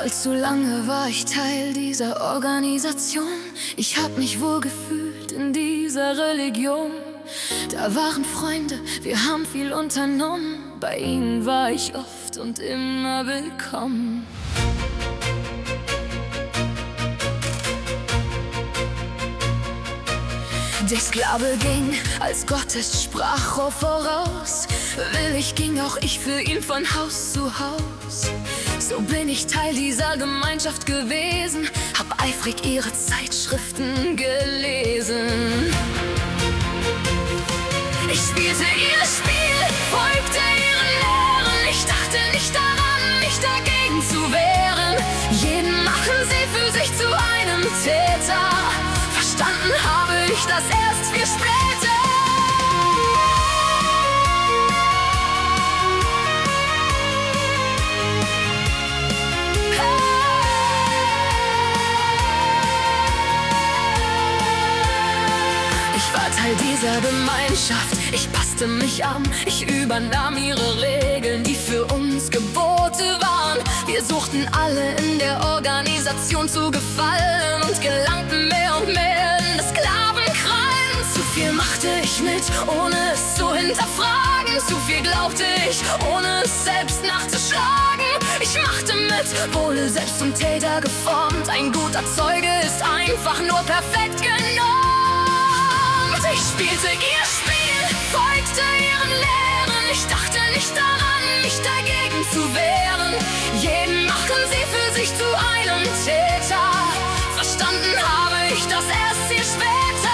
Allzu lange war ich Teil dieser Organisation. Ich hab mich wohl gefühlt in dieser Religion. Da waren Freunde, wir haben viel unternommen. Bei ihnen war ich oft und immer willkommen. Der Sklave ging als Gottes Sprachrohr voraus. Willig ging auch ich für ihn von Haus zu Haus. So bin ich Teil dieser Gemeinschaft gewesen, hab eifrig ihre Zeitschriften gelesen. Ich spielte ihr Spiel, folgte ihren Lehren. Ich dachte nicht daran, mich dagegen zu wehren. Jeden machen sie für sich zu einem Täter. Verstanden habe ich das erst viel später. Ich war Teil dieser Gemeinschaft, ich passte mich an, ich übernahm ihre Regeln, die für uns Gebote waren. Wir suchten alle in der Organisation zu gefallen und gelangten mehr und mehr in das Sklavenkrallen. Zu viel machte ich mit, ohne es zu hinterfragen. Zu viel glaubte ich, ohne es selbst nachzuschlagen. Ich machte mit, wurde selbst zum Täter geformt. Ein guter Zeuge ist einfach nur perfekt genormt. Ich spielte ihr Spiel, folgte ihren Lehren. Ich dachte nicht daran, mich dagegen zu wehren. Jeden machen sie für sich zu einem Täter. Verstanden habe ich das erst viel später.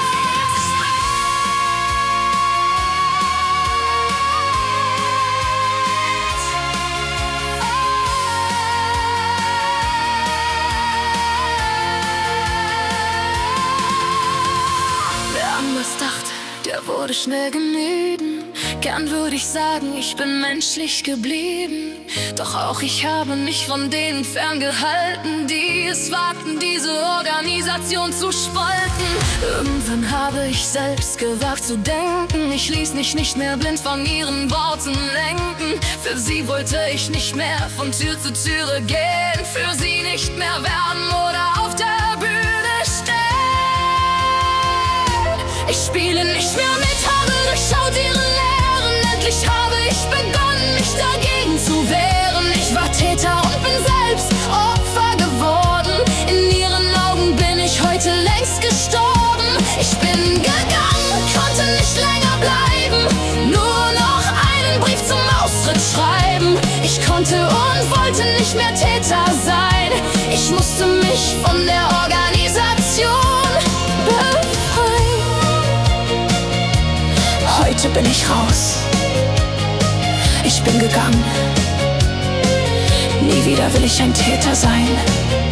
Wer anders dachte, der wurde schnell gemieden. Gern würde ich sagen, ich bin menschlich geblieben. Doch auch ich habe mich von denen ferngehalten, die es wagten, diese Organisation zu spalten. Irgendwann habe ich selbst gewagt zu denken. Ich ließ mich nicht mehr blind von ihren Worten lenken. Für sie wollte ich nicht mehr von Tür zu Türe gehen. Für sie nicht mehr werben oder auf der Bühne stehen. Ich spiele nicht mehr mit, habe durchschaut ihre Lehren. Endlich habe ich begonnen, mich dagegen zu wehren. Ich war Täter und bin selbst Opfer geworden. In ihren Augen bin ich heute längst gestorben. Ich bin gegangen, konnte nicht länger bleiben. Nur noch einen Brief zum Austritt schreiben. Ich konnte und wollte nicht mehr Täter sein. Ich musste mich von der Organisation befreien. Heute bin ich raus. Ich bin gegangen. Nie wieder will ich ein Täter sein.